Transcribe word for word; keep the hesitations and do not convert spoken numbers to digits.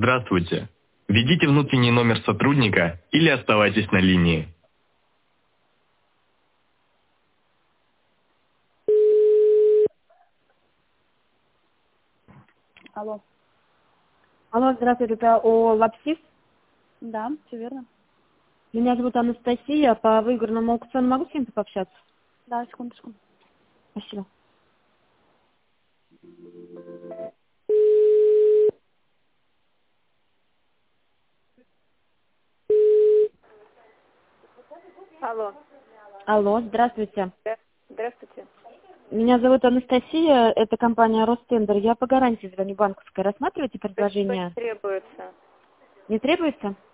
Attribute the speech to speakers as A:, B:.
A: Здравствуйте. Введите внутренний номер сотрудника или оставайтесь на линии.
B: Алло.
C: Алло, здравствуйте, это о Лапсис.
B: Да, все верно.
C: Меня зовут Анастасия, по выигранному аукциону могу с кем-то пообщаться?
B: Да, секундочку.
C: Спасибо.
B: Алло.
C: Алло, здравствуйте.
B: Да. Здравствуйте.
C: Меня зовут Анастасия, это компания Ростендер. Я по гарантии звоню банковской. Рассматриваете
B: Что
C: предложение?
B: требуется?
C: Не требуется?